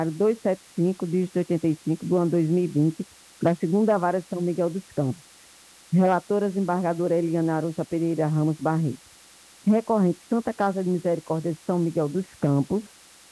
275, dígito 85, do ano 2020, da segunda vara de São Miguel dos Campos. Relatora, desembargadora Eliana Arocha Pereira Ramos Barreto. Recorrente, Santa Casa de Misericórdia de São Miguel dos Campos.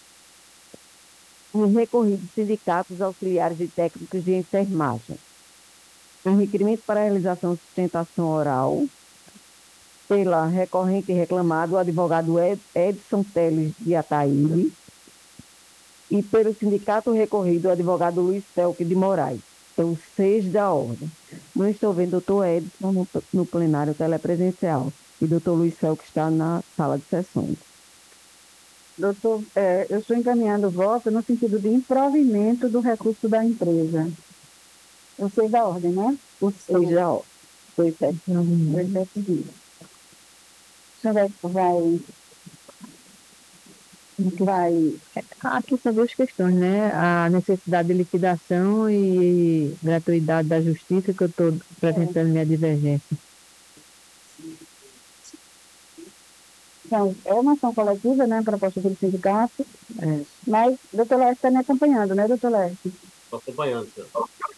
E recorrido, sindicatos auxiliares e técnicos de enfermagem. Um requerimento para realização de sustentação oral pela recorrente e reclamado, o advogado Edson Teles de Ataíde, e pelo sindicato recorrido, o advogado Luiz Felque de Moraes. Então, 6 da ordem. Não estou vendo o doutor Edson no plenário telepresencial. E o doutor Luiz Felque está na sala de sessões. Doutor, eu estou encaminhando o voto no sentido de improvimento do recurso da empresa. O 6 da ordem, né? O 6 da ordem. 275. O senhor vai Aqui são duas questões, né? A necessidade de liquidação e gratuidade da justiça, que eu estou apresentando minha divergência. Então, é uma ação coletiva, né? Proposta pelo sindicato. É. Mas o doutor Leste está me acompanhando, né, doutor Leste? Estou acompanhando, senhor.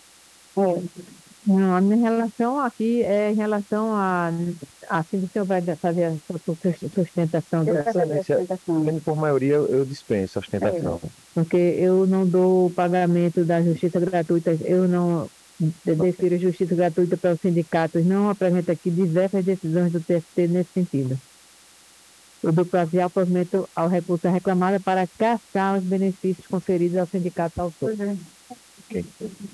Não, a minha relação aqui é em relação assim o senhor vai fazer a sustentação Eu da vou fazer a sustentação. Sendo por maioria, eu dispenso a ostentação. porque eu não dou o pagamento da justiça gratuita, eu não defiro justiça gratuita para os sindicatos, não apresento aqui diversas decisões do TST nesse sentido. Eu dou prazer ao provimento ao recurso reclamado para caçar os benefícios conferidos ao sindicato autor. Ok.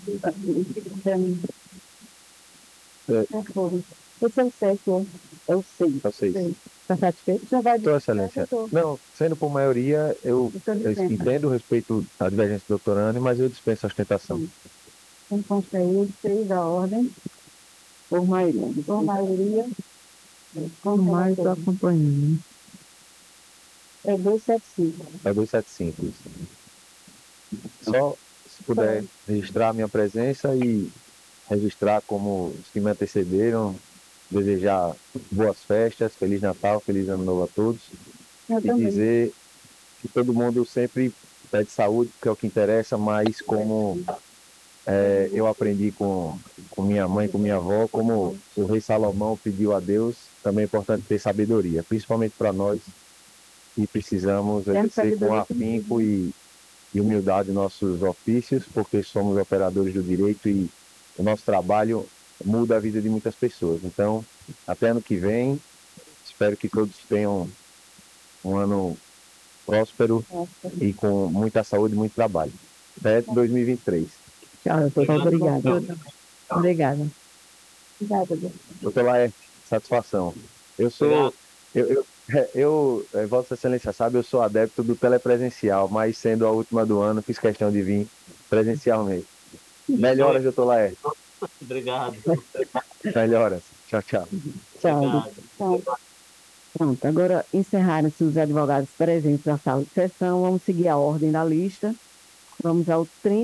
Esse é o 7, é o 6. Só 6. Está satisfeito? O senhor vai Tua Excelência. Não, sendo por maioria, eu entendo o respeito à divergência do doutor Anne, mas eu dispenso a ostentação. Então, consta aí, 6 da ordem. Por maioria. Por maioria. Por mais estou acompanhando, né? É 275. É 275, isso. Só se puder registrar a minha presença e registrar como os que me antecederam, desejar boas festas, Feliz Natal, Feliz Ano Novo a todos. Eu E também. dizer que todo mundo sempre pede saúde, porque é o que interessa, mas como eu aprendi com minha mãe, com minha avó, como o rei Salomão pediu a Deus, também é importante ter sabedoria, principalmente para nós que precisamos exercer com afinco e humildade nossos ofícios, porque somos operadores do direito e o nosso trabalho muda a vida de muitas pessoas. Então, até ano que vem, espero que todos tenham um ano próspero e com muita saúde e muito trabalho. Até 2023. Tchau, doutor. Obrigada. Obrigada. Doutor Laerte, satisfação. Eu sou, Vossa Excelência sabe, eu sou adepto do telepresencial, mas sendo a última do ano, fiz questão de vir presencialmente. Melhoras, doutor Laerte. Obrigado. Melhoras. Tchau, tchau. Tchau. Pronto, agora encerraram-se os advogados presentes na sala de sessão. Vamos seguir a ordem da lista. Vamos ao 30.